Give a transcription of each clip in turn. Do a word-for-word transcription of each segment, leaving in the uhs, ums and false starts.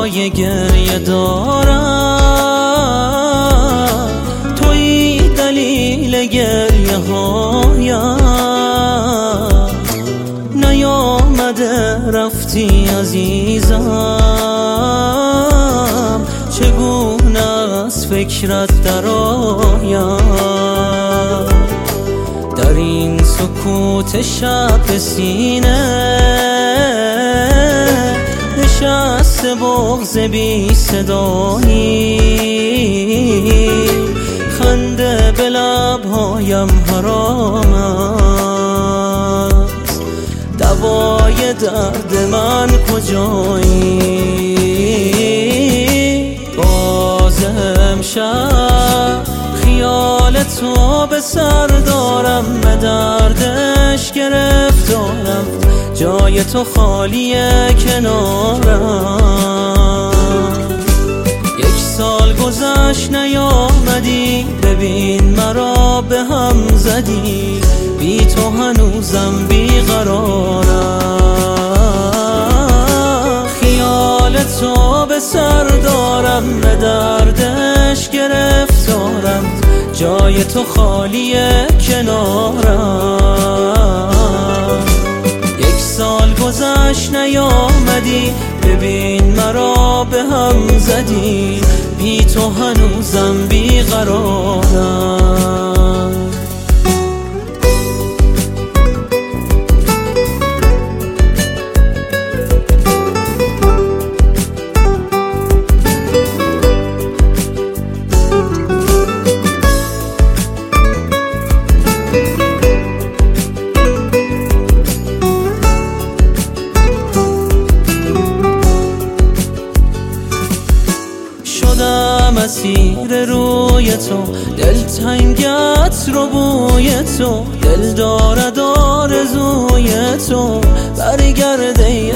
های گریه دارم، توی دلیل گریه هایم. نیامده رفتی عزیزم، چگونه از فکرت درآیم. در این سکوت شب سینه نشسته بغض بی صدایی، خنده به لبهایم حرام است. دوای درد من کجایی؟ باز امشب خیال تو به سر دارم، به دردش گرفتارم، جای تو خالیه کنارم. یک سال گذشت نیامدی، ببین مرا به هم زدی، بی تو هنوزم بیقرارم. خیال تو به سر دارم، به دردش گرفتارم، جای تو خالیه کنارم. یک سال گذشت نیامدی، ببین مرا به هم زدی، بی تو هنوزم بیقرارم. مسیر روی تو، دلتنگت رو بوی تو، دل دارد آرزوی تو، برگرده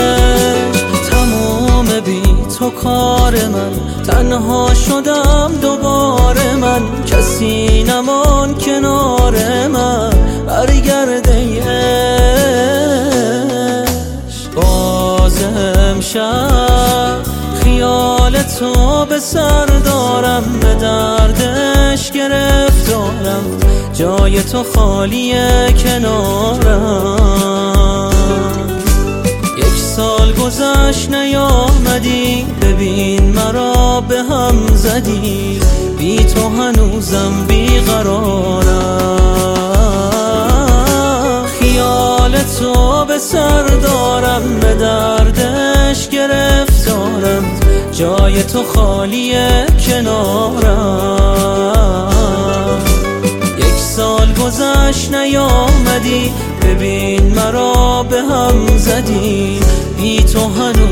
تمام بی تو کار من. تنها شدم دوباره من، کسی نمان کنار من، برگرده باز امشب خیال تو به سر دارم، به دردش گرفتارم، جای تو خالیه کنارم. یک سال گذشت نیامدی، ببین مرا به هم زدی، بی تو هنوزم بیقرارم. خیال تو به سر دارم، به دردش گرفتارم، جای تو خالیه کنارم. یک سال گذشت نیامدی، ببین مرا به هم زدی، بی تو هنوز